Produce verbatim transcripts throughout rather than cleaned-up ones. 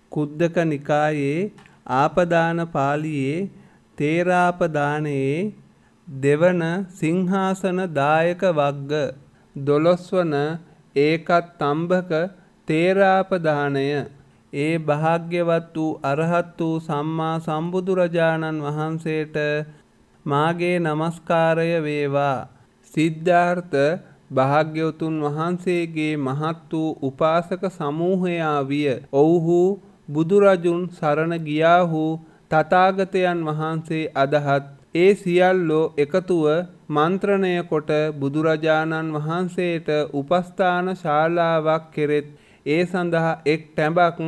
කුද්දක නිකායේ ආපදාන පාළියේ තේරාපදානයේ දෙවන සිංහාසන දායක වග්ග දොළොස්වන ඒකත්තම්බක තේරාපදානය. ඒ භාග්‍යවත් වූ අරහත් වූ සම්මා සම්බුදුරජාණන් වහන්සේට මාගේ නමස්කාරය වේවා. සිද්ධාර්ථ භාග්‍යවතුන් වහන්සේගේ මහත් වූ උපාසක සමූහයා විය. ඔව්හු බුදුරජුන් සරණ ගියාහු තථාගතයන් වහන්සේ අදහත්. ඒ සියල්ලෝ එකතුව මන්ත්‍රණය කොට බුදුරජාණන් වහන්සේට උපස්ථාන ශාලාවක් කෙරෙත් ඒ සඳහා එක් ටැඹක්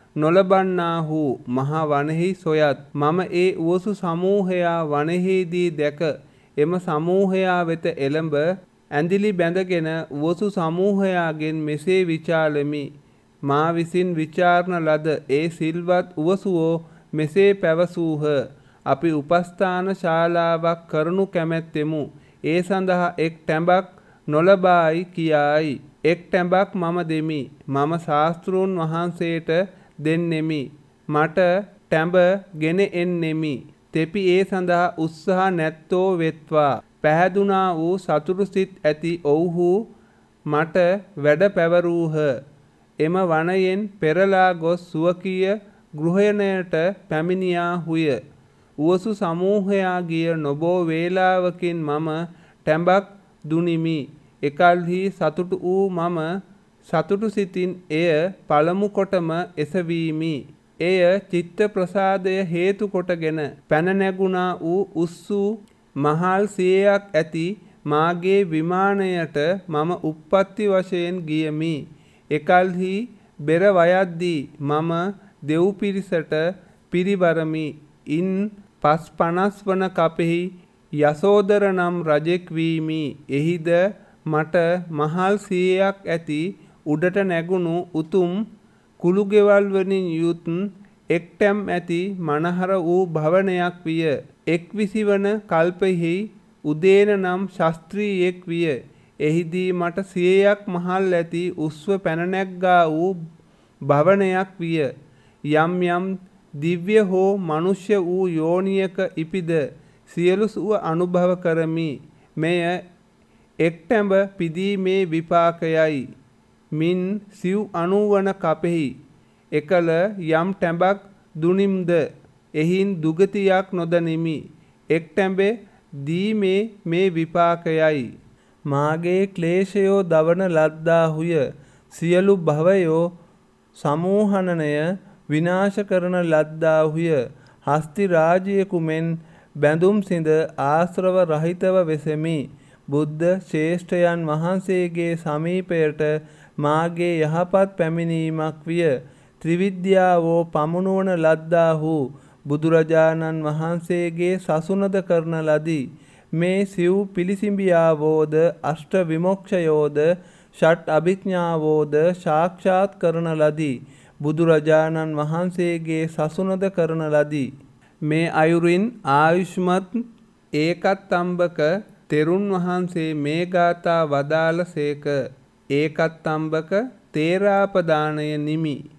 නොලබන්නාහු මහ වනෙහි සොයත්. මම ඒ උවසු සමූහයා වනෙහිදී දැක එම සමූහයා වෙත එළඹ ඇඳිලි බැඳගෙන උවසු සමූහයාගෙන් මෙසේ විචාලමි. මා විසින් විචාරණ ලද ඒ සිල්වත් උවසුවෝ මෙසේ පැවසූහ. අපි උපස්ථාන ශාලාවක් කරනු කැමැත්තෙමු. ඒ සඳහා එක් ටැඹක් නොලබායි කියායි. එක් ටැඹක් මම දෙමි. මම ශාස්තෘන් වහන්සේට දෙන්නෙමි. මට ටැඹ ගෙන එන්නෙමි. තෙපි ඒ සඳහා උත්සාහ නැත්තෝ වෙත්වා. පැහැදුනා වූ සතුටු සිත් ඇති ඔව්හු මට වැඩ පැවරූහ. එම වනයෙන් පෙරලා ගොස් සුවකීය ගෘහණයට පැමිණියාහුය. උවසු සමූහයා ගිය නොබෝ වේලාවකින් මම ටැඹක් දුනිමි. එකල්හි සතුටු වූ මම සතුටු සිතින් එය පළමු කොටම එසවීමි. එය චිත්ත ප්‍රසාදය හේතු කොටගෙන පැන නැගුණා වූ උස්සූ මහල් සියයක් ඇති මාගේ විමානයට මම උප්පත්ති වශයෙන් ගියමි. එකල්හි බෙර වයද්දී මම දෙව් පිරිසට පිරිවරමි. ඉන් පස් පනස් වන කපෙහි යසෝදර නම් රජෙක් වීමි. එහිද මට මහල් සියයක් ඇති උඩට නැගුණු උතුම් කුළුගෙවල් වලින් යුත් එක්ටැම් ඇති මනහර වූ භවනයක් විය. එක්විසි වන කල්පෙහි උදේන නම් ශස්ත්‍රීයෙක් විය. එහිදී මට සියයක් මහල් ඇති උස්ව පැන නැග්ගා වූ භවනයක් විය. යම් යම් දිව්‍ය හෝ මනුෂ්‍ය වූ යෝනියක ඉපිද සියලු සුව අනුභව කරමි. මෙය එක්ටැඹ පිදීමේ විපාකයයි. මින් සිව් අනූවන කපෙහි එකල යම් ටැඹක් දුනිම්ද එහින් දුගතියක් නොදනිමි. එක්ටැඹේ දීමේ මේ විපාකයයි. මාගේ ක්ලේශයෝ දවන ලද්දාහුය. සියලු භවයෝ සමූහනනය විනාශ කරන ලද්දාහුය. හස්ති රාජ්‍යයෙකු මෙන් බැඳුම් සිඳ ආශ්‍රව රහිතව වෙසෙමි. බුද්ධ ශ්‍රේෂ්ඨයන් වහන්සේගේ සමීපයට මාගේ යහපත් පැමිණීමක් විය. ත්‍රිවිද්‍යාවෝ පමුණුවන ලද්දාහු බුදුරජාණන් වහන්සේගේ සසුනද කරන ලදී. මේ සිව් පිළිසිඹියාවෝද අෂ්ට විමොක්ෂයෝද ෂට් අභිඥාවෝද සාක්ෂාත් කරන ලදී. බුදුරජාණන් වහන්සේගේ සසුනද කරන ලදී. මේ අයුරින් ආයුෂ්මත් ඒකත්තම්බක තෙරුන් වහන්සේ මේ ගාථා වදාළ සේක. ඒකත්තම්බක තේරාපදානය නිමි.